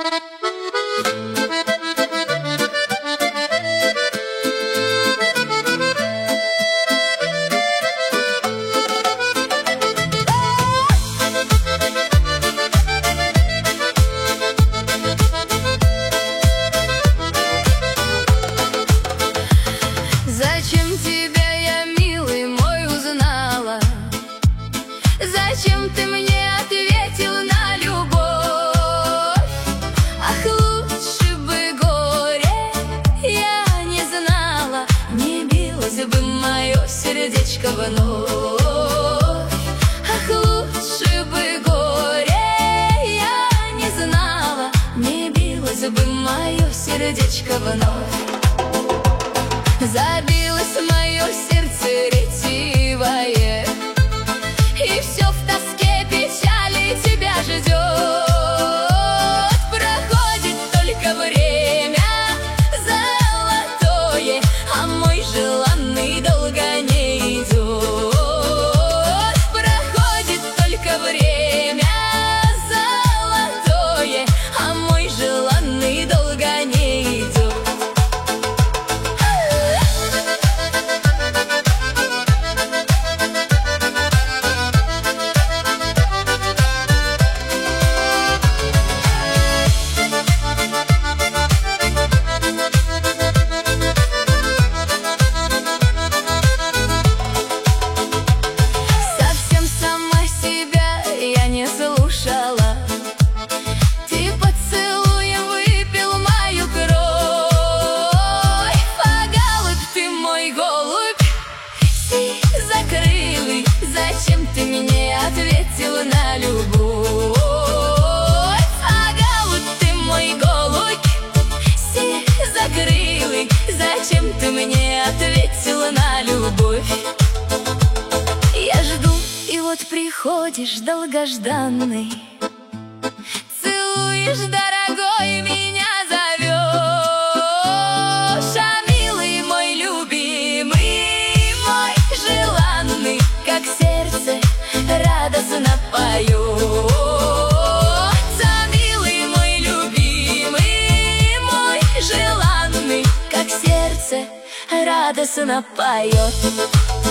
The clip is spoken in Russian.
Зачем тебя я, милый мой, узнала? Зачем ты мне ответил на любовь? Ах, лучше бы горе я не знала, не билось бы мое сердечко вновь. Ах, лучше бы горе я не знала, не билось бы мое сердечко вновь. Забилось мое сердце ретивое, и все в тоске, печали тебя ждет. Проходит только время золотое, а мой желанный долго не идет. Проходит только время золотое, а мой желанный долго не идет. Ты поцелуем выпил мою кровь. А голубь ты мой, голубь, си закрылый, зачем ты мне ответил на любовь? А голубь ты мой, голубь, си закрылый, зачем ты мне ответил на любовь? Я жду, и вот приходишь долгожданный, целуешь, дорогой, меня зовешь. А милый мой, любимый мой, желанный, как сердце радостно поет. А милый мой, любимый мой, желанный, как сердце радостно поет.